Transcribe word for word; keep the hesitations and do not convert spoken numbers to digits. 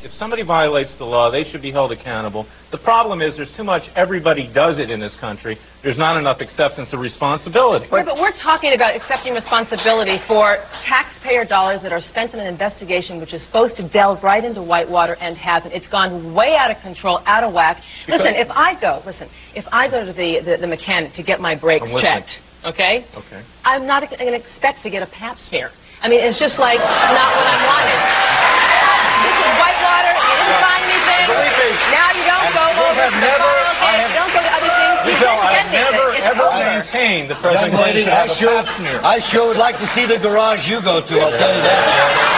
If somebody violates the law, they should be held accountable. The problem is there's too much everybody does it in this country. There's not enough acceptance of responsibility. Yeah, but we're talking about accepting responsibility for taxpayer dollars that are spent in an investigation which is supposed to delve right into Whitewater and hasn't. It's gone way out of control, out of whack. Because listen, if I go, listen, if I go to the, the, the mechanic to get my brakes checked, okay? Okay. I'm not going to expect to get a pap smear. I mean, it's just like not what I wanted. This is Whitewater. You didn't find anything. Now you don't go over to the file case. You don't go to other things. You didn't get I've never, anything. It's ever over. maintained the Young president lady, should I have a sure, pap smear. I sure would like to see the garage you go to, I'll tell you that.